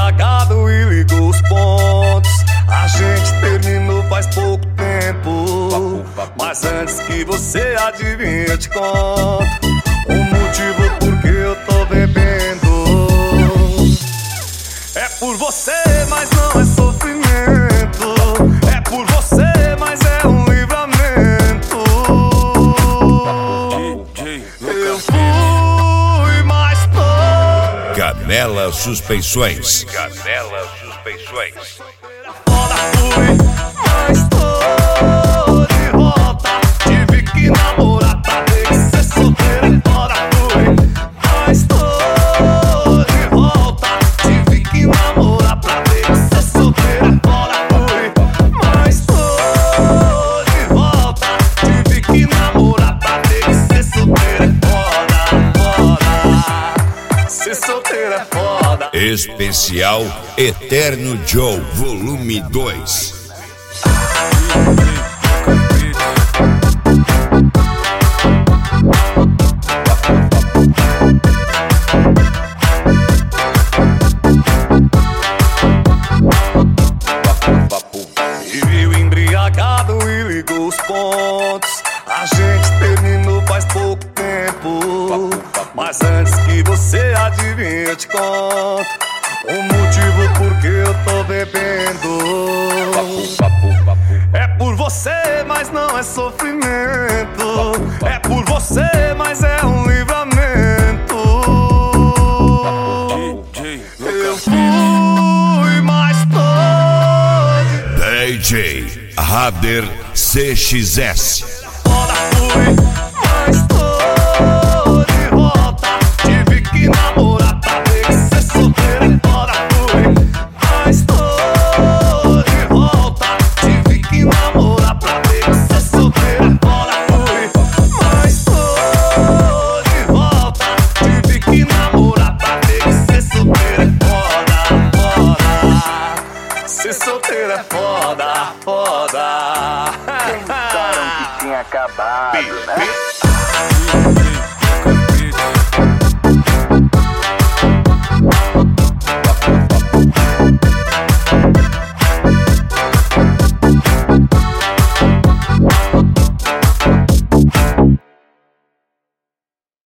embriagado e ligou os pontos. A gente terminou faz pouco tempo, mas antes que você adivinhe eu te conto o motivo por que eu tô bebendo. É por você, mas não é sofrimento. É por você, mas é um livramento. Eu fui, mas tô. Canela Suspeições. Canela Suspeições. Foda, fui, mas tô de volta. Tive que namorar pra ter que ser solteira. Foda, fui, mas tô de volta. Tive que namorar pra ter que ser solteira. Foda, fui, mas tô de volta. Tive que namorar pra ter que ser solteira. Foda, foda. Ser solteira é foda. Especial Eterno Joe, volume 2. Me viu embriagado e ligou os pontos. A gente terminou faz pouco tempo, mas antes que você adivinhe eu te conto o motivo por que eu tô bebendo. É por você, mas não é sofrimento. É por você, mas é um livramento. Eu fui, mas tô. DJ Rader CXS. Foda, fui, mas tô de volta. Tive que namorar pra ter que ser solteira. Foda, fui, mas tô de volta. Tive que namorar pra ter que ser solteira. Foda, fui, mas tô de volta. Tive que namorar pra ter que ser solteira. Foda, foda. Ser solteira é foda, foda. Pensaram que tinha acabado, né?